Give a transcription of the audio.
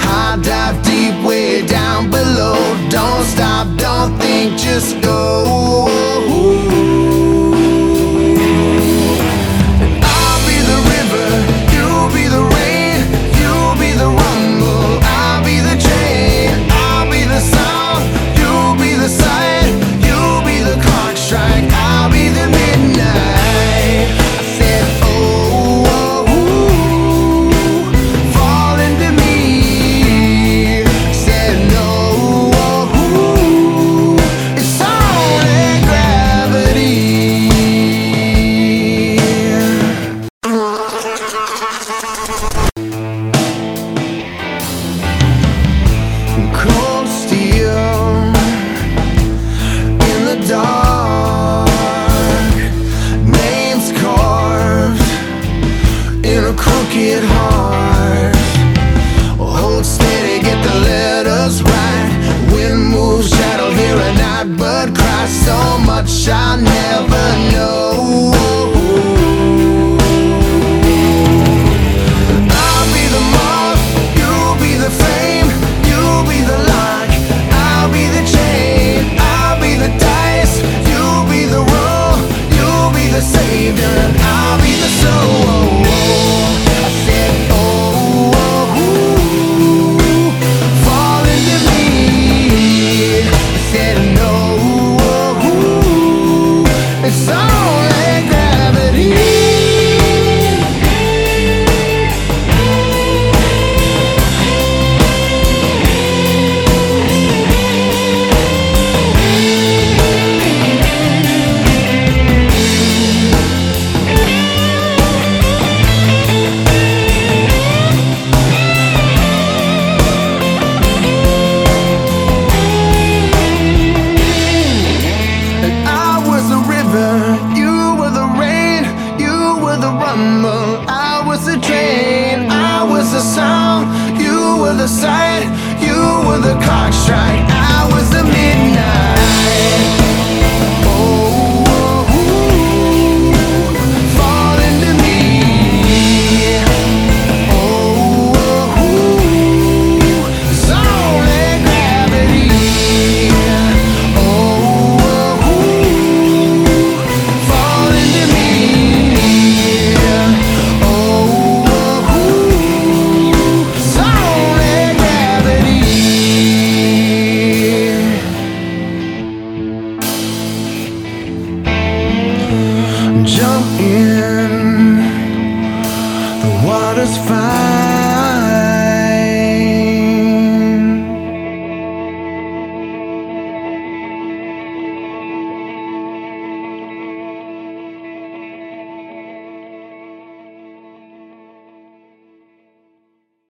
High dive deep way down below. Don't stop, don't think, just go. I'll be the river, you'll be the rain, you'll be the rumble, I'll be the train, I'll be the sound, you'll be the sight, you'll be the clock strike, I'll be the midnight. I said, oh, oh, ooh, fall into me. Said no, oh, ooh, it's only gravity. Cold steel in the dark, names carved in a crooked heart. Hold steady, get the letters right. Wind moves, shadow here at night, but cry so much I never know. I'll be the moth, you'll be the flame, you'll be the lock, I'll be the chain, I'll be the dice, you'll be the roll, you'll be the savior, and I'll be the soul. I said, oh, oh, ooh, fall into me. I said, no, oh, ooh, it's only gravity. I was the river, you were the rain, you were the rumble, I was the train, I was the sound, you were the sight, you were the clock strike, I was the midnight. Oh, oh, ooh, fall into me. Oh, oh, ooh, it's only gravity. Fall into me. Oh, it's only gravity. Jump in, the water's fine.